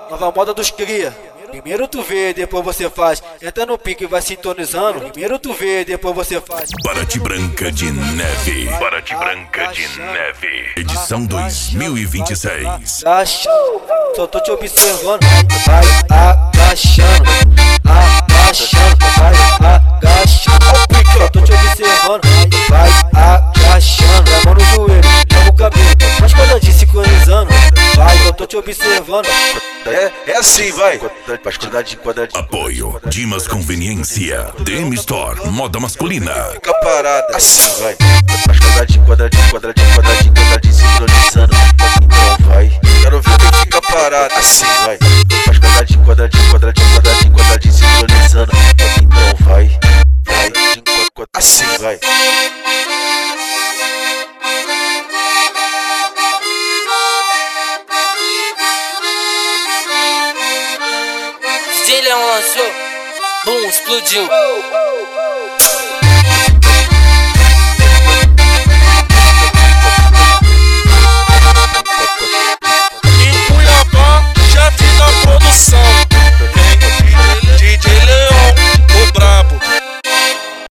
nova moda dos cria. Primeiro tu vê, depois você faz. Entra no pique e vai sintonizando. Primeiro tu vê, depois você faz. Barate Branca de Neve. Barate Branca de Neve. Edição 2026. Só tô te observando. Vai agachando, agachando, vai agachando. Só tô te observando. Vai agachando, a mão no joelho, joga o cabelo. Mas quando eu disse sincronizando, vai, eu tô te observando. É assim, vai. Faz quadradinho, quadradinho. Apoio Dimas Conveniência. DM Store, moda masculina. Fica parada, assim, vai. Faz quadradinho, quadradinho, quadradinho, quadradinho, quadradinho, sincronizando. Então vai. Quero ver quem fica parado, assim, vai. Faz quadradinho, quadradinho, quadradinho, quadradinho, quadradinho, sincronizando. Então vai. Vai, assim, vai. DJ Leão lançou, bum, explodiu.